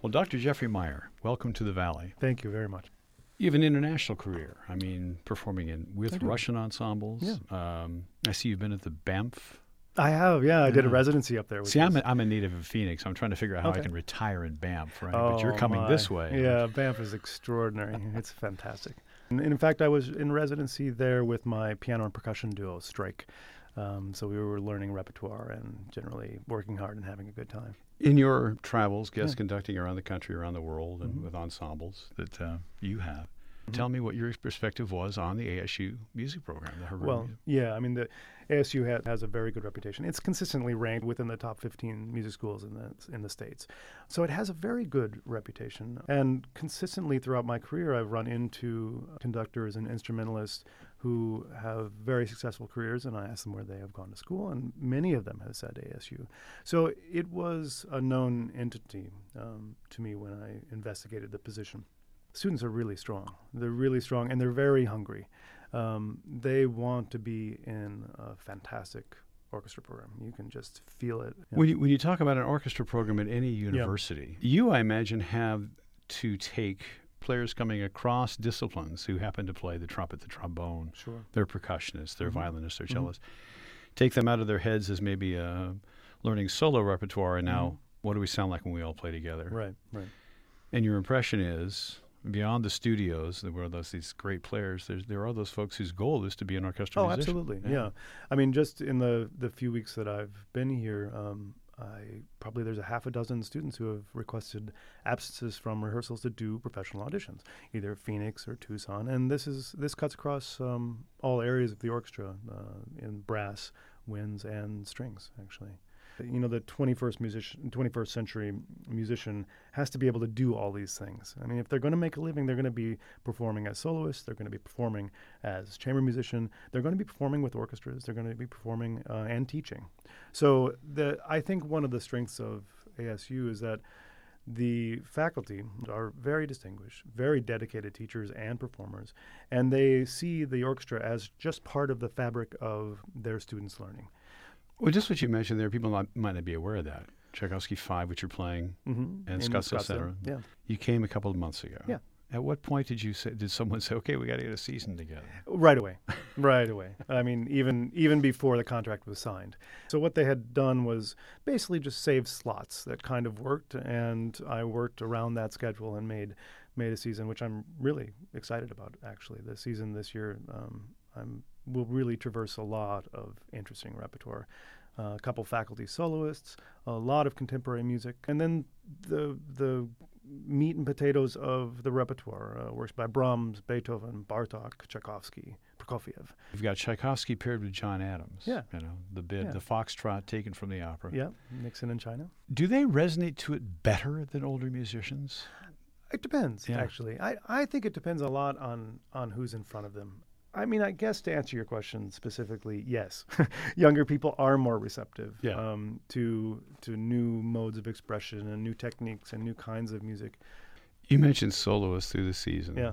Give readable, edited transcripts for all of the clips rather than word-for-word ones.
Well, Dr. Jeffrey Meyer, welcome to the Valley. Thank you very much. You have an international career. I mean, performing I with do. Russian ensembles. Yeah. I see you've been at the Banff. I have, yeah. I did a Yeah. residency up there. See, I'm a native of Phoenix. I'm trying to figure out how I Okay. can retire in Banff, right? Oh, But you're coming my. this way. Yeah, Banff is extraordinary. It's fantastic. And in fact, I was in residency there with my piano and percussion duo, Strike. So we were learning repertoire and generally working hard and having a good time. In your travels, guest Yeah. conducting around the country, around the world, and Mhm. with ensembles that you have, Mhm. tell me what your perspective was on the ASU music program. The Herbert Well, Music- yeah, I mean, the ASU has a very good reputation. It's consistently ranked within the top 15 music schools in the States. So it has a very good reputation. And consistently throughout my career, I've run into conductors and instrumentalists who have very successful careers, and I ask them where they have gone to school, and many of them have said ASU. So it was a known entity to me when I investigated the position. Students are really strong. They're really strong, and they're very hungry. They want to be in a fantastic orchestra program. You can just feel it. When you talk about an orchestra program at any university, you, I imagine, have to take players coming across disciplines who happen to play the trumpet, the trombone, Sure. their percussionists, their Mhm. violinists, their Mhm. cellists, take them out of their heads as maybe learning solo repertoire, and now Mhm. what do we sound like when we all play together? Right, right. And your impression is, beyond the studios, where these great players, there are those folks whose goal is to be an orchestral Oh, musician. absolutely. Yeah. I mean, just in the few weeks that I've been here, there's a half a dozen students who have requested absences from rehearsals to do professional auditions, either Phoenix or Tucson. And this cuts across all areas of the orchestra, in brass, winds, and strings, actually. You know, the 21st century musician has to be able to do all these things. I mean, if they're going to make a living, they're going to be performing as soloists, they're going to be performing as chamber musician, they're going to be performing with orchestras, they're going to be performing and teaching. So I think one of the strengths of ASU is that the faculty are very distinguished, very dedicated teachers and performers, and they see the orchestra as just part of the fabric of their students' learning. Well, just what you mentioned there, people might not be aware of that. Tchaikovsky 5, which you're playing, Mm-hmm. and Scottsdale Center. Yeah. You came a couple of months ago. Yeah. At what point did someone say, okay, we got to get a season together? Right away. Right away. I mean, even before the contract was signed. So what they had done was basically just save slots that kind of worked, and I worked around that schedule and made a season, which I'm really excited about, actually. The season this year will really traverse a lot of interesting repertoire. A couple faculty soloists, a lot of contemporary music, and then the meat and potatoes of the repertoire, works by Brahms, Beethoven, Bartók, Tchaikovsky, Prokofiev. You've got Tchaikovsky paired with John Adams. Yeah. You know, the Yeah. foxtrot taken from the opera. Yeah, Nixon in China. Do they resonate to it better than older musicians? It depends, Yeah. actually. I think it depends a lot on who's in front of them. I mean, I guess to answer your question specifically, yes, younger people are more receptive Yeah. to new modes of expression and new techniques and new kinds of music. You mentioned soloists through the season. Yeah.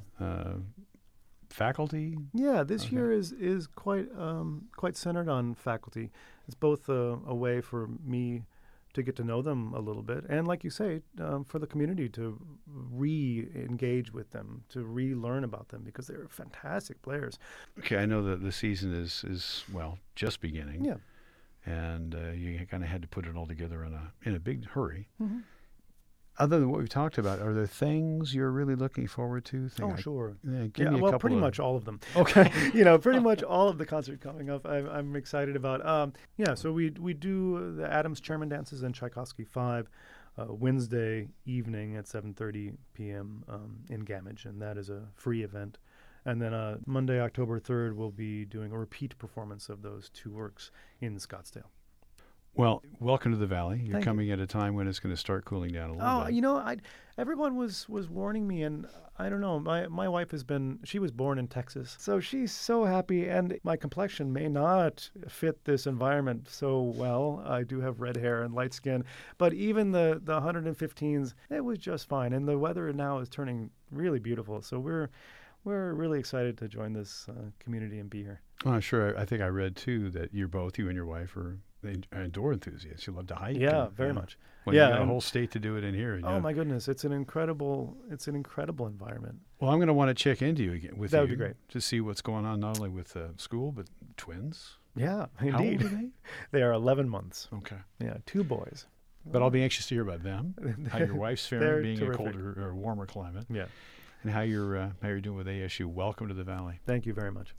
Faculty? Yeah, this Okay. year is quite centered on faculty. It's both a way for me to get to know them a little bit, and like you say, for the community to re-engage with them, to relearn about them, because they're fantastic players. Okay, I know that the season is just beginning. Yeah. And you kind of had to put it all together in a big hurry. Mm-hmm. Other than what we've talked about, are there things you're really looking forward to? Sure. Give Yeah, me a well, couple pretty of- much all of them. Okay. Pretty much all of the concert coming up, I'm excited about. So we do the Adams Chairman Dances and Tchaikovsky 5 Wednesday evening at 7:30 p.m. In Gamage, and that is a free event. And then Monday, October 3rd, we'll be doing a repeat performance of those two works in Scottsdale. Well, welcome to the Valley. You're Thank you. coming at a time when it's going to start cooling down a little bit. Oh, everyone was warning me, and I don't know. My wife she was born in Texas, so she's so happy, and my complexion may not fit this environment so well. I do have red hair and light skin, but even the 115s, it was just fine, and the weather now is turning really beautiful. So we're really excited to join this community and be here. Well, sure. I think I read too that you and your wife are outdoor enthusiast. You love to hike. Yeah, very much. Well, you got a whole state to do it in here. Oh my goodness, it's an incredible environment. Well, I'm going to want to check into you again with that you. Would be great to see what's going on, not only with school but twins. Yeah, indeed. How old are they? They are 11 months. Okay. Yeah, 2 boys. But I'll be anxious to hear about them. How your wife's faring, being terrific. a colder or warmer climate. Yeah. And how you're doing with ASU. Welcome to the Valley. Thank you very much.